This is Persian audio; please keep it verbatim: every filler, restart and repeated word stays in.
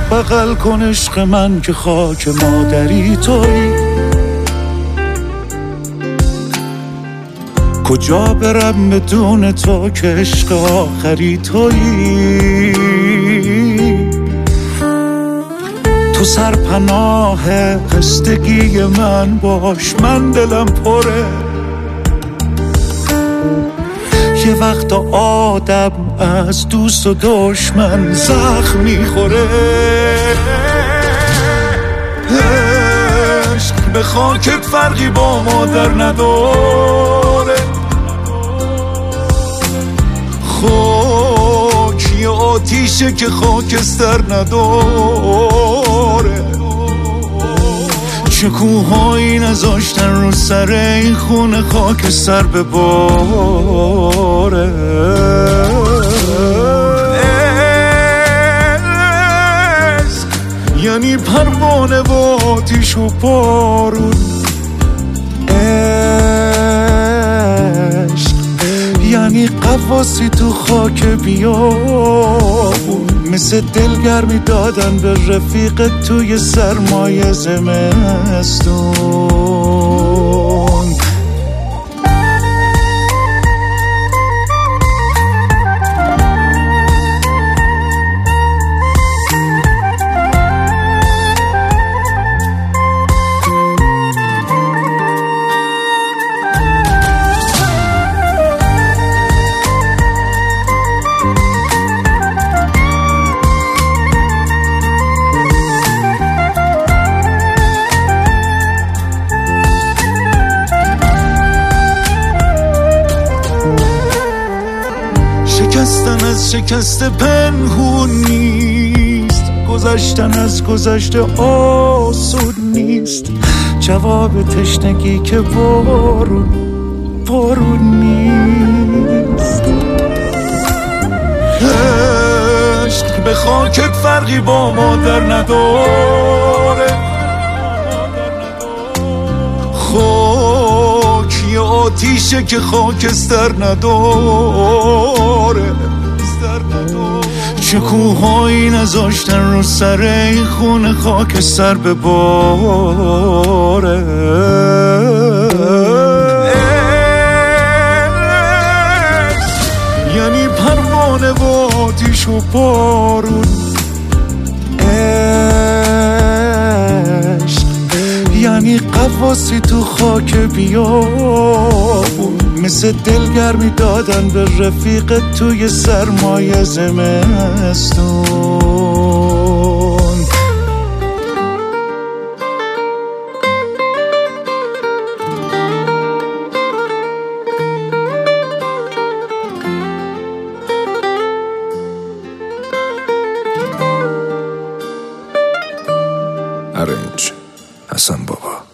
بغل کن عشق من که خاک مادری تویی. کجا برم بدون تو که عشق آخری تویی. تو سرپناه خستگی من باش، من دلم پره. یه وقت آدم از دوست و دشمن زخم میخوره. عشق به خاکت فرقی با مادر نداره. خاک یه آتیشه که خاکستر نداره. چه کوهایی نذاشتن رو سر این خونه خاکستر بباره. عشق یعنی پروانه و آتیش و بارون. عشق یعنی قواسی تو خاک بیابون. مثل دلگرمی دادن به رفیق توی سرمایه زمستون. شکستن از شکست پنهون نیست. گذشتن از گذشته آسون نیست. جواب تشنگی که بارون بارون نیست. عشق به خاکت فرقی با مادر نداره. خاک یه آتیشه که خاکستر نداره. چه کوهایی نذاشتن رو سر این خونه خاکستر بباره. یعنی پروانه و آتیش و بارون. عشق یعنی قواسی تو خاک بیابون. مثل دلگرمی دادن به رفیق توی سرمایه زمستون. ارنج حسن بابا.